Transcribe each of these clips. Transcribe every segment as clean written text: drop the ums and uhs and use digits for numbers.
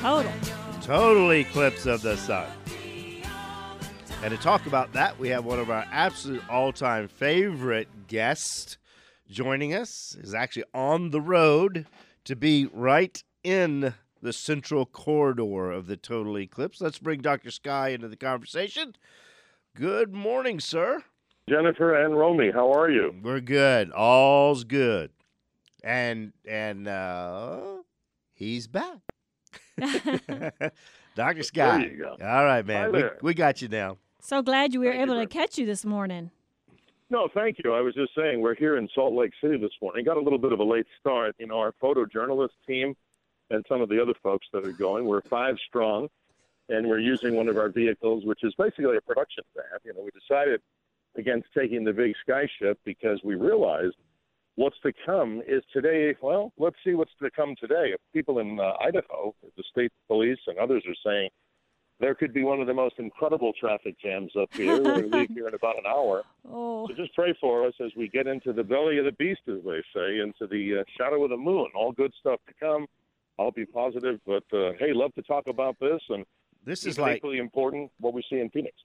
Total eclipse of the sun. And to talk about that, we have one of our absolute all-time favorite guests joining us. Is actually on the road to be right in the central corridor of the total eclipse. Let's bring Dr. Sky into the conversation. Good morning, sir. Jennifer and Romy, how are you? We're good. All's good. And he's back. Dr. Sky. There you go. All right, man. Hi there. We got you now. So glad you were Thank you able to very catch you this morning. No, thank you. I was just saying we're here in Salt Lake City this morning. Got a little bit of a late start. You know, our photojournalist team and some of the other folks that are going, we're 5 strong, and we're using one of our vehicles, which is basically a production van. You know, we decided against taking the big skyship because we realized what's to come is today. Well, let's see what's to come today. People in Idaho, the state police and others are saying there could be one of the most incredible traffic jams up here. We're going to leave here in about an hour. Oh, So just pray for us as we get into the belly of the beast, as they say, into the shadow of the moon. All good stuff to come. I'll be positive, but hey, love to talk about this, and This is even like equally important what we see in Phoenix.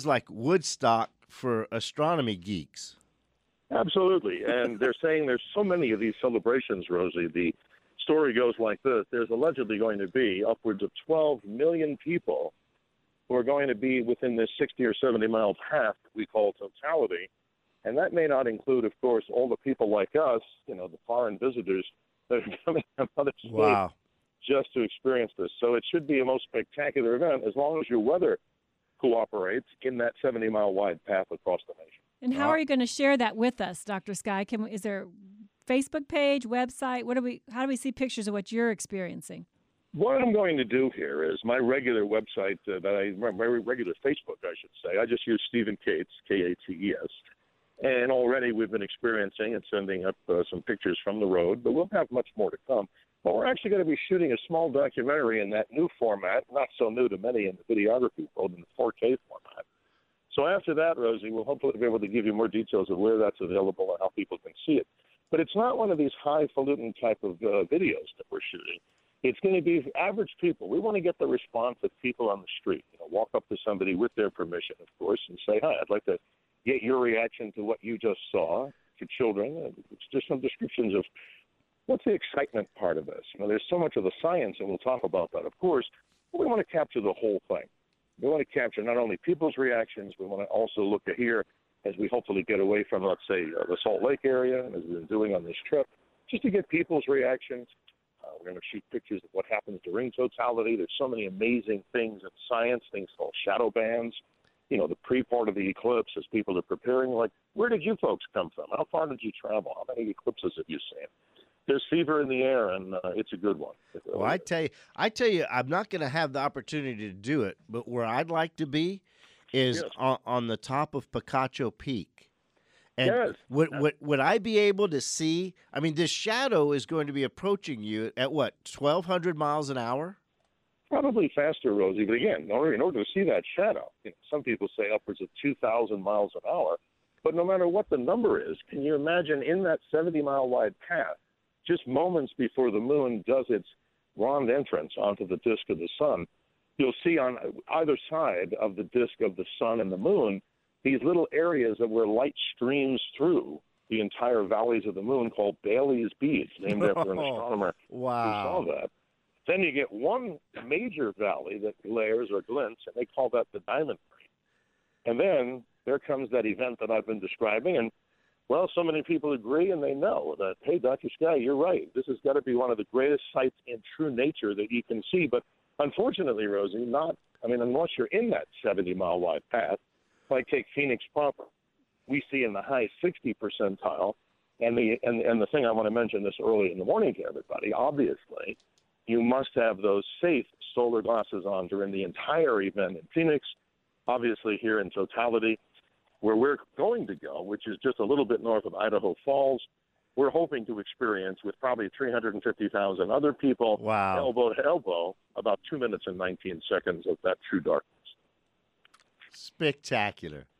Woodstock for astronomy geeks. Absolutely, and they're saying there's so many of these celebrations, Rosie. The story goes like this. There's allegedly going to be upwards of 12 million people who are going to be within this 60 or 70-mile path we call totality, and that may not include, of course, all the people like us, you know, the foreign visitors that are coming from other states. Wow. Just to experience this. So it should be a most spectacular event as long as your weather cooperates in that 70-mile wide path across the nation. and how are you going to share that with us, Dr. Sky? Is there a Facebook page, website? How do we see pictures of what you're experiencing? What I'm going to do here is my regular website, my regular Facebook, I should say. I just use Stephen Kates, Kates. And already we've been experiencing and sending up some pictures from the road, but we'll have much more to come. But we're actually going to be shooting a small documentary in that new format, not so new to many in the videography world, in the 4K format. So after that, Rosie, we'll hopefully be able to give you more details of where that's available and how people can see it. But it's not one of these highfalutin type of videos that we're shooting. It's going to be average people. We want to get the response of people on the street. You know, walk up to somebody with their permission, of course, and say, hi, I'd like to get your reaction to what you just saw to children. It's just some descriptions of what's the excitement part of this. You know, there's so much of the science, and we'll talk about that, of course, but we want to capture the whole thing. We want to capture not only people's reactions, we want to also look at here as we hopefully get away from, let's say, the Salt Lake area, as we've been doing on this trip, just to get people's reactions. We're going to shoot pictures of what happens during totality. There's so many amazing things in science, things called shadow bands. You know, the pre-part of the eclipse as people are preparing, like, where did you folks come from? How far did you travel? How many eclipses have you seen? There's fever in the air, and it's a good one. Well, I tell you, I'm not going to have the opportunity to do it, but where I'd like to be is on the top of Picacho Peak. And would I be able to see? I mean, this shadow is going to be approaching you at what, 1,200 miles an hour? Probably faster, Rosie. But again, in order to see that shadow, you know, some people say upwards of 2,000 miles an hour. But no matter what the number is, can you imagine in that 70-mile wide path, just moments before the moon does its grand entrance onto the disk of the sun, you'll see on either side of the disk of the sun and the moon these little areas of where light streams through the entire valleys of the moon called Baily's Beads, named after an astronomer who saw that. Then you get one major valley that glares or glints, and they call that the Diamond Ring. And then there comes that event that I've been describing, and, well, so many people agree, and they know that, hey, Dr. Sky, you're right. This has got to be one of the greatest sights in true nature that you can see. But unfortunately, Rosie, unless you're in that 70-mile wide path, like take Phoenix proper, we see in the high 60 percentile. And the thing I want to mention this early in the morning to everybody, obviously, you must have those safe solar glasses on during the entire event in Phoenix, obviously here in totality. Where we're going to go, which is just a little bit north of Idaho Falls, we're hoping to experience with probably 350,000 other people, elbow to elbow, about 2 minutes and 19 seconds of that true darkness. Spectacular.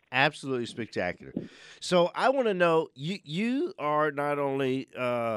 Absolutely spectacular. So I want to know, you are not only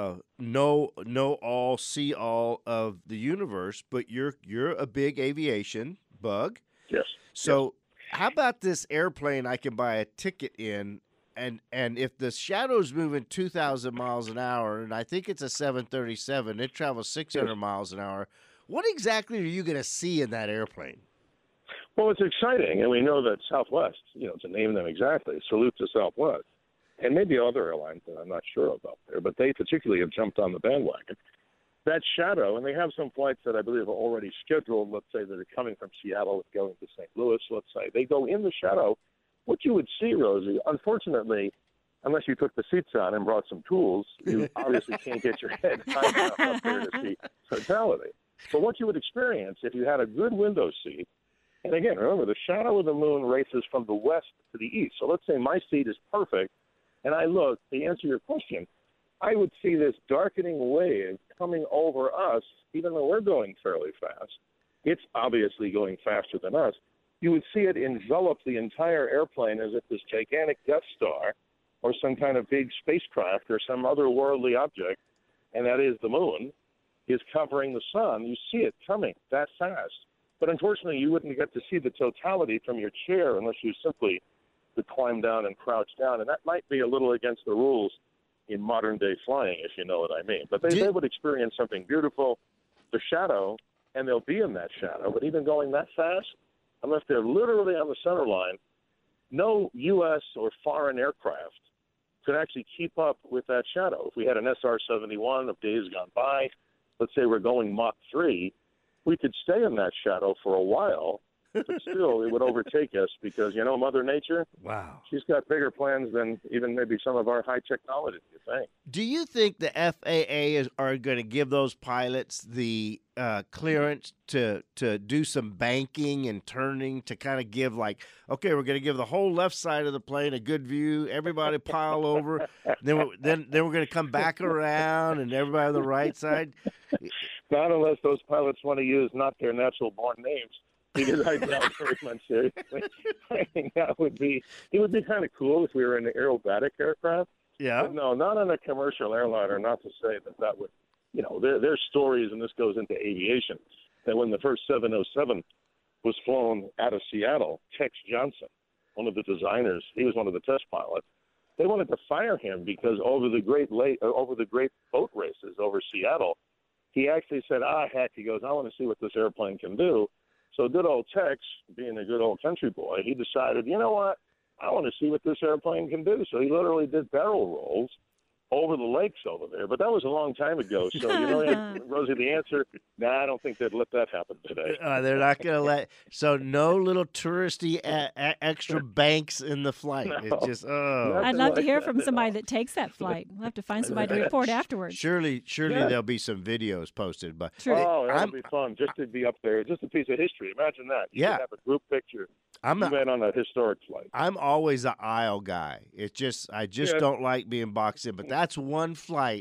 know all, see all of the universe, but you're a big aviation bug. Yes. Yes. So how about this airplane I can buy a ticket in, and if the shadow's moving 2,000 miles an hour, and I think it's a 737, it travels 600 miles an hour. What exactly are you going to see in that airplane? Well, it's exciting, and we know that Southwest, to name them exactly, salute to Southwest, and maybe other airlines that I'm not sure about there, but they particularly have jumped on the bandwagon. That shadow, and they have some flights that I believe are already scheduled, let's say that are coming from Seattle and going to St. Louis, let's say. They go in the shadow. What you would see, Rosie, unfortunately, unless you took the seats on and brought some tools, you obviously can't get your head high enough up there to see totality. But what you would experience if you had a good window seat, and again, remember, the shadow of the moon races from the west to the east. So let's say my seat is perfect, and I look, to answer your question, I would see this darkening wave coming over us, even though we're going fairly fast. It's obviously going faster than us. You would see it envelop the entire airplane as if this gigantic Death Star or some kind of big spacecraft or some otherworldly object, and that is the moon, is covering the sun. You see it coming that fast. But unfortunately, you wouldn't get to see the totality from your chair unless you simply could climb down and crouch down. And that might be a little against the rules in modern-day flying, if you know what I mean. But they would experience something beautiful, the shadow, and they'll be in that shadow. But even going that fast, unless they're literally on the center line, no U.S. or foreign aircraft could actually keep up with that shadow. If we had an SR-71 of days gone by, let's say we're going Mach 3, we could stay in that shadow for a while, but still it would overtake us because, Mother Nature, wow, she's got bigger plans than even maybe some of our high technology, you think. Do you think the FAA are going to give those pilots the clearance to do some banking and turning to kind of give okay, we're going to give the whole left side of the plane a good view, everybody pile over, then we're going to come back around and everybody on the right side? Not unless those pilots want to use not their natural born names. Because I doubt very much seriously. I think it would be kind of cool if we were in an aerobatic aircraft. Yeah. But no, not on a commercial airliner. Not to say that would, there's stories, and this goes into aviation, that when the first 707 was flown out of Seattle, Tex Johnson, one of the designers, he was one of the test pilots. They wanted to fire him because over the great boat races over Seattle, he actually said, heck, he goes, I want to see what this airplane can do. So good old Tex, being a good old country boy, he decided, you know what, I want to see what this airplane can do. So he literally did barrel rolls over the lakes over there. But that was a long time ago. So, Rosie, the answer, I don't think they'd let that happen today. They're not going to let. So no little touristy extra banks in the flight. No, it's just, I'd love to hear from somebody that takes that flight. We'll have to find somebody to report afterwards. Surely there'll be some videos posted. But True. That'll be fun just to be up there. Just a piece of history. Imagine that. You could have a group picture. You went on a historic flight. I'm always an aisle guy. It's just I don't like being boxed in. But that's one flight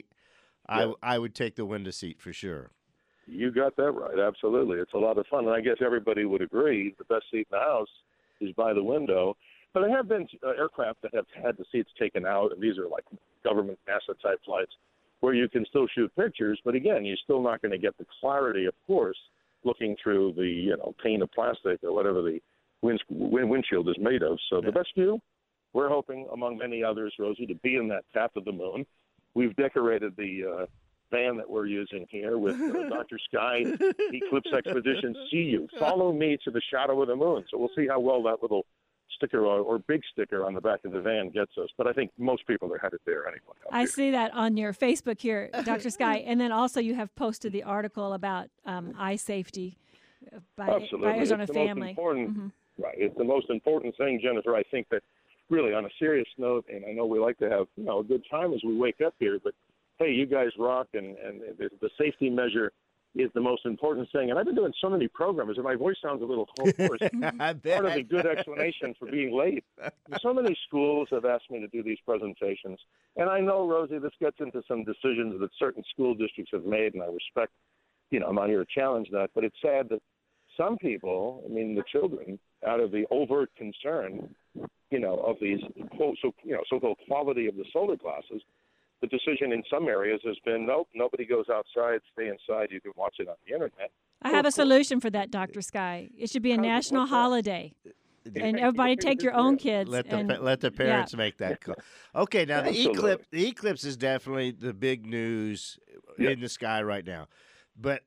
I would take the window seat for sure. You got that right. Absolutely. It's a lot of fun. And I guess everybody would agree the best seat in the house is by the window. But there have been aircraft that have had the seats taken out, and these are like government NASA-type flights, where you can still shoot pictures. But again, you're still not going to get the clarity, of course, looking through the pane of plastic or whatever the windshield is made of. So the best view, we're hoping, among many others, Rosie, to be in that path of the moon. We've decorated the van that we're using here with Dr. Sky Eclipse Expedition. See you. Follow me to the shadow of the moon. So we'll see how well that little sticker or big sticker on the back of the van gets us. But I think most people are headed there anyway. I see that on your Facebook here, Dr. Sky. And then also you have posted the article about eye safety by Arizona Family. Right. It's the most important thing, Jennifer. I think that really on a serious note, and I know we like to have a good time as we wake up here, but hey, you guys rock, and the safety measure is the most important thing. And I've been doing so many programs, and my voice sounds a little hoarse. Part of the good explanation for being late. So many schools have asked me to do these presentations. And I know, Rosie, this gets into some decisions that certain school districts have made, and I respect, I'm not here to challenge that, but it's sad that some people, the children, out of the overt concern, of these so-called quality of the solar glasses, the decision in some areas has been, nope, nobody goes outside, stay inside, you can watch it on the internet. I have a solution for that, Dr. Sky. It should be a national holiday. And everybody take your own kids. Let the parents make that call. Okay, now the eclipse is definitely the big news in the sky right now. But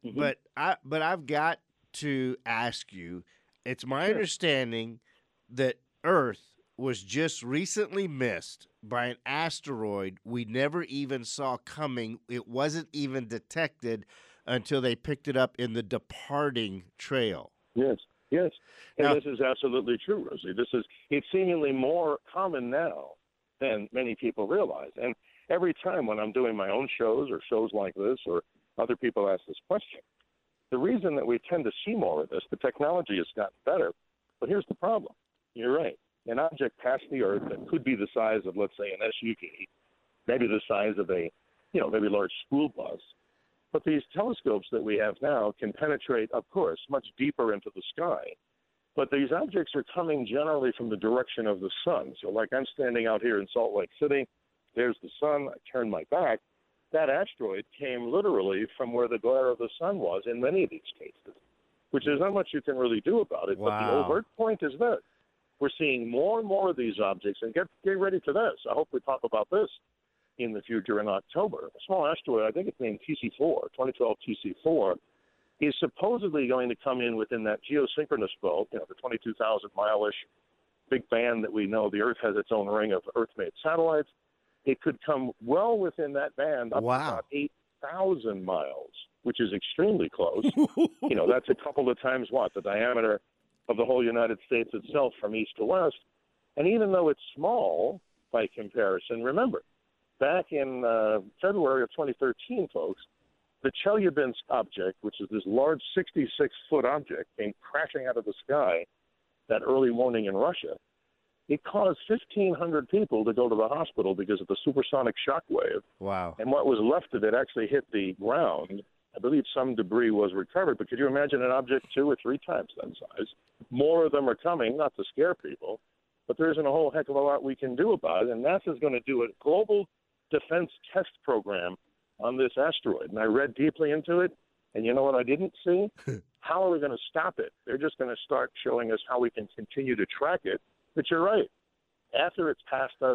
I've got to ask you, it's my understanding that Earth was just recently missed by an asteroid we never even saw coming. It wasn't even detected until they picked it up in the departing trail. Yes. And now, this is absolutely true, Rosie. It's seemingly more common now than many people realize. And every time when I'm doing my own shows or shows like this or other people ask this question, the reason that we tend to see more of this, the technology has gotten better, but here's the problem. You're right. An object past the Earth that could be the size of, let's say, an SUV, maybe the size of a, maybe a large school bus. But these telescopes that we have now can penetrate, of course, much deeper into the sky. But these objects are coming generally from the direction of the sun. So like I'm standing out here in Salt Lake City, there's the sun, I turn my back. That asteroid came literally from where the glare of the sun was in many of these cases, which there's not much you can really do about it. Wow. But the overt point is this. We're seeing more and more of these objects, and get ready for this. I hope we talk about this in the future in October. A small asteroid, I think it's named TC4, 2012 TC4, is supposedly going to come in within that geosynchronous belt, the 22,000-mile-ish big band that we know. The Earth has its own ring of Earth-made satellites. It could come well within that band up to about 8,000 miles, which is extremely close. That's a couple of times the diameter of the whole United States itself from east to west. And even though it's small by comparison, remember, back in February of 2013, folks, the Chelyabinsk object, which is this large 66-foot object, came crashing out of the sky that early morning in Russia. It caused 1,500 people to go to the hospital because of the supersonic shock wave. Wow. And what was left of it actually hit the ground. I believe some debris was recovered, but could you imagine an object 2 or 3 times that size? More of them are coming, not to scare people, but there isn't a whole heck of a lot we can do about it. And NASA's going to do a global defense test program on this asteroid. And I read deeply into it, and you know what I didn't see? How are we going to stop it? They're just going to start showing us how we can continue to track it. But you're right. After it's passed us,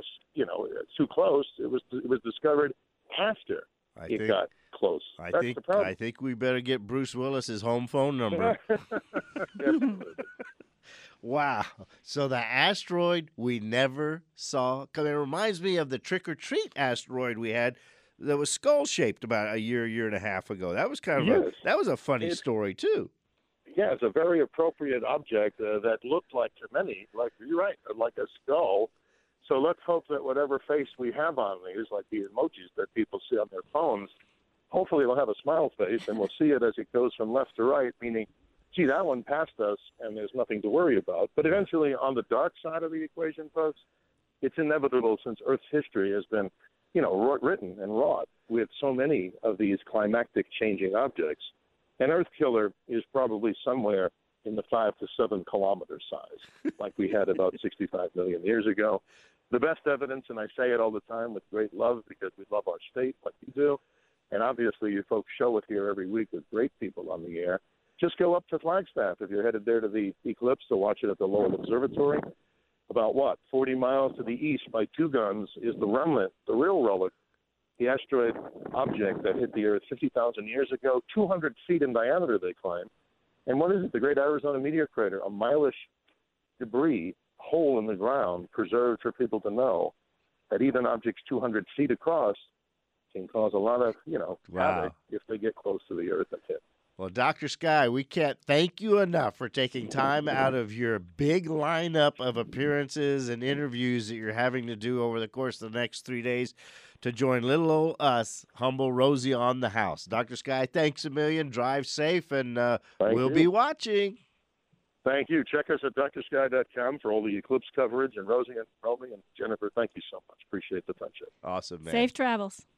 too close, it was discovered after it got close. That's the problem. I think we better get Bruce Willis's home phone number. Wow. So the asteroid we never saw, because it reminds me of the trick-or-treat asteroid we had that was skull-shaped about a year and a half ago. That was kind of that was a funny story, too. Yeah, it's a very appropriate object that looked like to many, you're right, like a skull. So let's hope that whatever face we have on these, like the emojis that people see on their phones, hopefully it'll have a smile face, and we'll see it as it goes from left to right, meaning, gee, that one passed us, and there's nothing to worry about. But eventually, on the dark side of the equation, folks, it's inevitable since Earth's history has been, written and wrought with so many of these climactic changing objects. An Earth killer is probably somewhere in the 5 to 7 kilometer size, like we had about 65 million years ago. The best evidence, and I say it all the time with great love because we love our state like you do, and obviously you folks show it here every week with great people on the air. Just go up to Flagstaff if you're headed there to the eclipse to watch it at the Lowell Observatory. About 40 miles to the east by Two Guns is the remnant, the real relic, the asteroid object that hit the Earth 50,000 years ago, 200 feet in diameter, they claim. And what is it? The Great Arizona Meteor Crater, a mile-ish debris hole in the ground preserved for people to know that even objects 200 feet across can cause a lot of, havoc if they get close to the Earth and hit. Well, Dr. Sky, we can't thank you enough for taking time out of your big lineup of appearances and interviews that you're having to do over the course of the next 3 days to join little old us, humble Rosie on the house. Dr. Sky, thanks a million. Drive safe, and we'll be watching. Thank you. Check us at drsky.com for all the eclipse coverage. And Rosie and Romy and Jennifer, thank you so much. Appreciate the friendship. Awesome, man. Safe travels.